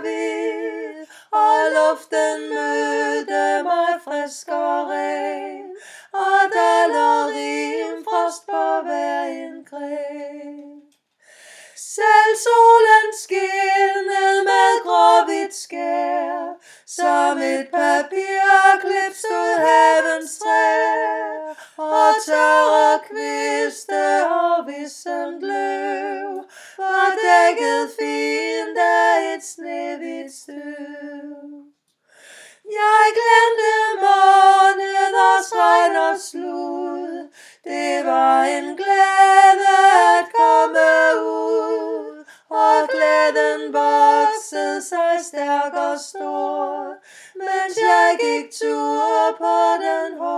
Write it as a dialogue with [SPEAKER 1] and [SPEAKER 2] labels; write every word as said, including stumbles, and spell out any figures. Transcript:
[SPEAKER 1] hvid, og luften mødte mig frisk og ren, og der lå rim frost på hver en gren. Selv solen skinnede med gråhvidt skær, som et papirklip stod havens træer, og tørre kviste og vissent løv var dækket fint af et snehvidt støv. Jeg glemte måneders regn og slud, det var en glæde at komme ud, og glæden voksede sig stærk og stor, mens jeg gik tur på den